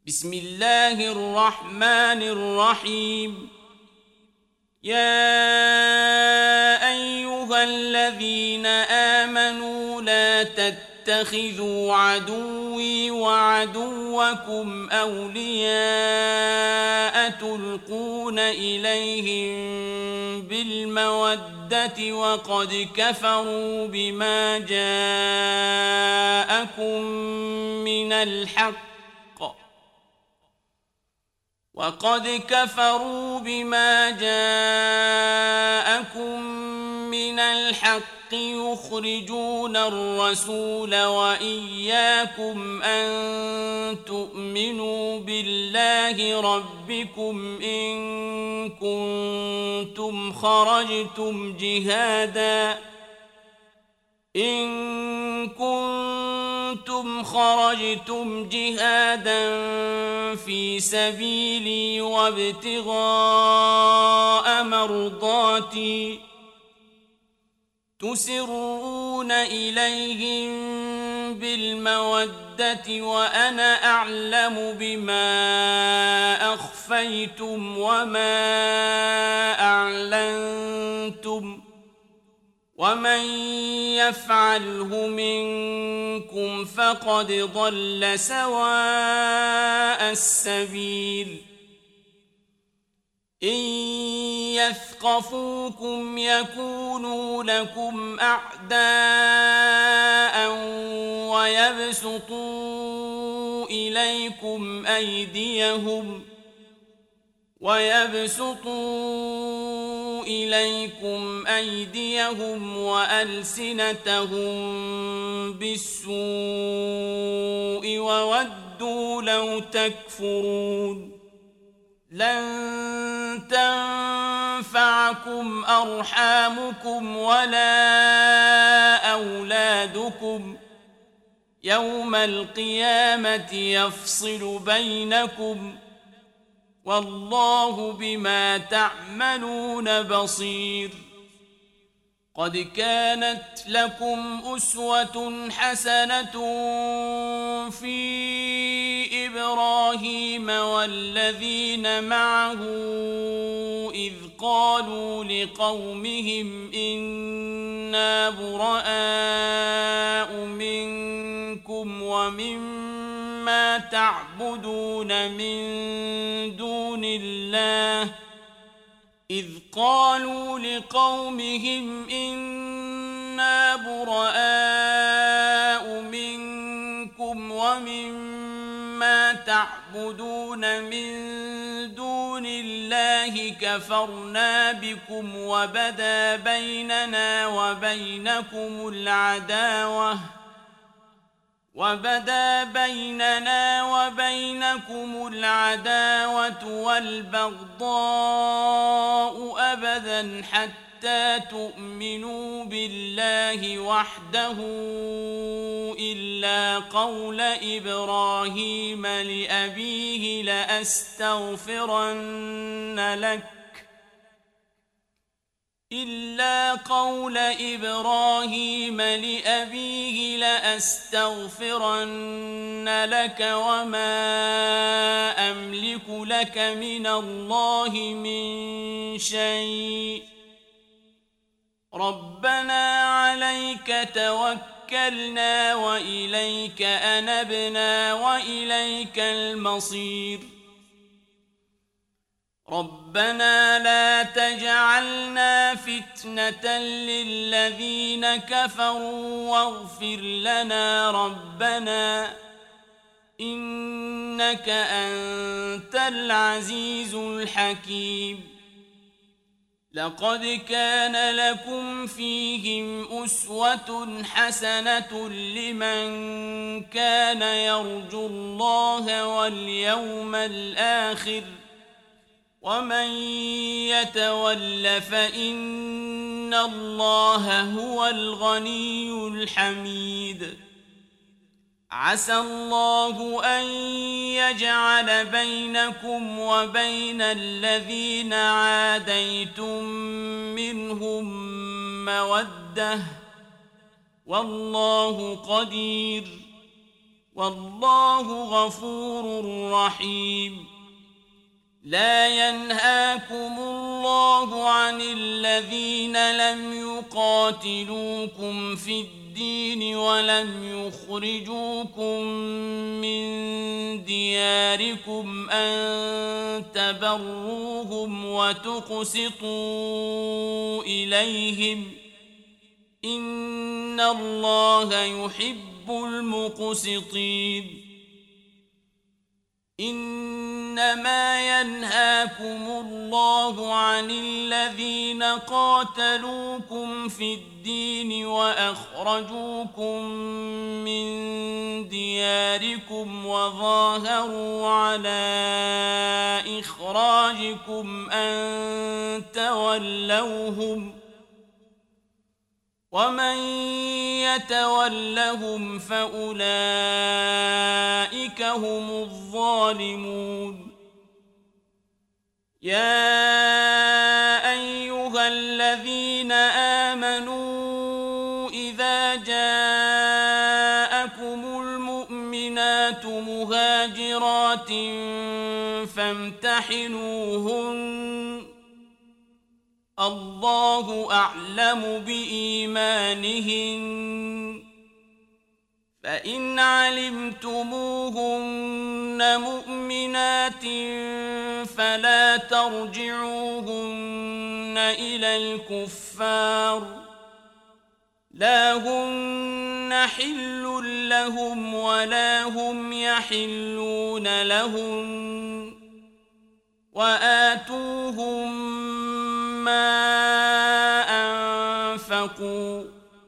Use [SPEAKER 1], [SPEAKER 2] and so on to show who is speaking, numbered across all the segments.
[SPEAKER 1] بسم الله الرحمن الرحيم. يا أيها الذين آمنوا لا تتخذوا عدوي وعدوكم أولياء تلقون إليهم بالمودة وقد كفروا بما جاءكم من الحق يخرجون الرسول وإياكم أن تؤمنوا بالله ربكم إن كنتم خرجتم جهادا في سبيلي وابتغاء مرضاتي تسرون إليهم بالمودة وأنا أعلم بما أخفيتم وما أعلنتم ومن يفعله منكم فقد ضل سواء السبيل. إن يثقفوكم يكونوا لكم أعداء ويبسطوا إليكم أيديهم وألسنتهم بالسوء وودوا لو تكفرون. لن تنفعكم أرحامكم ولا أولادكم يوم القيامة يفصل بينكم والله بما تعملون بصير. قد كانت لكم أسوة حسنة في إبراهيم والذين معه إذ قالوا لقومهم إنا براء منكم ومما تعبدون من دون الله كفرنا بكم وبدا بيننا وبينكم العداوة والبغضاء أبدا حتى تؤمنوا بالله وحده إلا قول إبراهيم لأبيه لأستغفرن لك وما أملك لك من الله من شيء ربنا عليك توكلنا وإليك أنبنا وإليك المصير. ربنا لا تجعلنا فتنة للذين كفروا واغفر لنا ربنا إنك أنت العزيز الحكيم. لقد كان لكم فيهم أسوة حسنة لمن كان يرجو الله واليوم الآخر ومن يتول فإن الله هو الغني الحميد. عسى الله أن يجعل بينكم وبين الذين عاديتم منهم مودة والله قدير والله غفور رحيم. لا ينهاكم الله عن الذين لم يقاتلوكم في الدين ولم يخرجوكم من دياركم أن تبروهم وتقسطوا إليهم إن الله يحب المقسطين. إنما ينهاكم الله عن الذين قاتلوكم في الدين وأخرجوكم من دياركم وظاهروا على إخراجكم أن تولوهم ومن يتولهم فأولئك هم الظالمون. يا أيها الذين آمنوا إذا جاءكم المؤمنات مهاجرات فامتحنوهن الله أعلم بإيمانهن فإن علمتموهن مؤمنات فلا ترجعوهن إلى الكفار لا هن حل لهم ولا هم يحلون لهم وآتوهم ما أنفقوا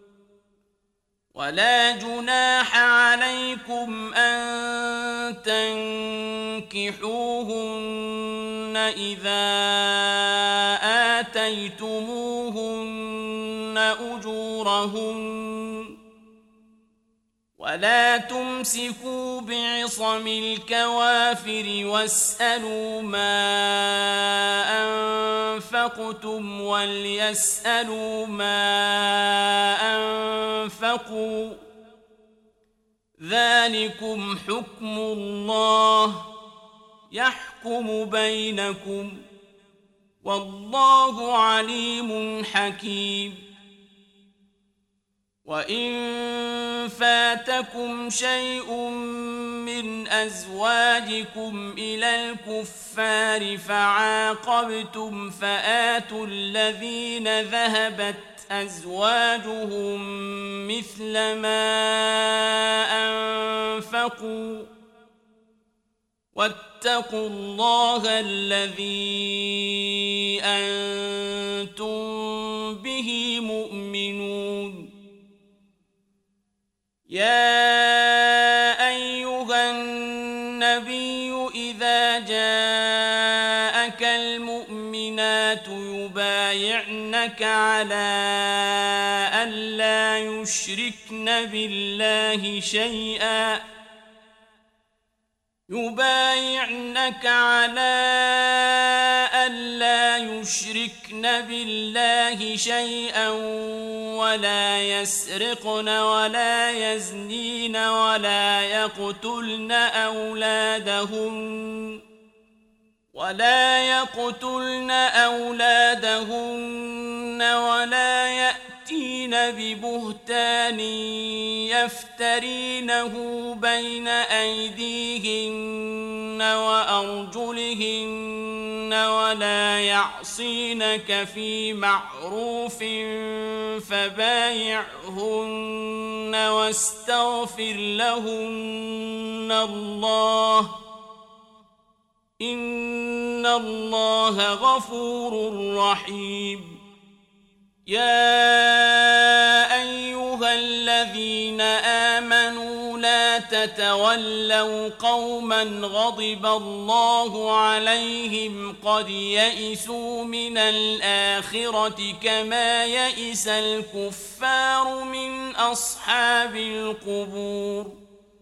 [SPEAKER 1] ولا جناح عليكم أن تنكحوهن إذا آتيتموهن أجورهن ولا تمسكوا بعصم الكوافر واسألوا ما أنفقتم وليسألوا ما أنفقوا ذلكم حكم الله يحكم بينكم والله عليم حكيم. وإن فاتكم شيء من أزواجكم إلى الكفار فعاقبتم فآتوا الذين ذهبت أزواجهم مثل ما أنفقوا واتقوا الله الذي أنتم به مؤمنون. يا أيها النبي إذا جاءك المؤمنات يبايعنك على أن لا يشركن بالله شيئا ولا يسرقن ولا يزنين ولا يقتلن أولادهن ولا يأتين ببهتان يفترينه بين أيديهن وأرجلهن ولا يعصينك في معروف فبايعهن واستغفر لهن الله إن الله غفور رحيم. يا أيها الذين آمنوا لا تتولوا قوما غضب الله عليهم قد يئسوا من الآخرة كما يئس الكفار من أصحاب القبور.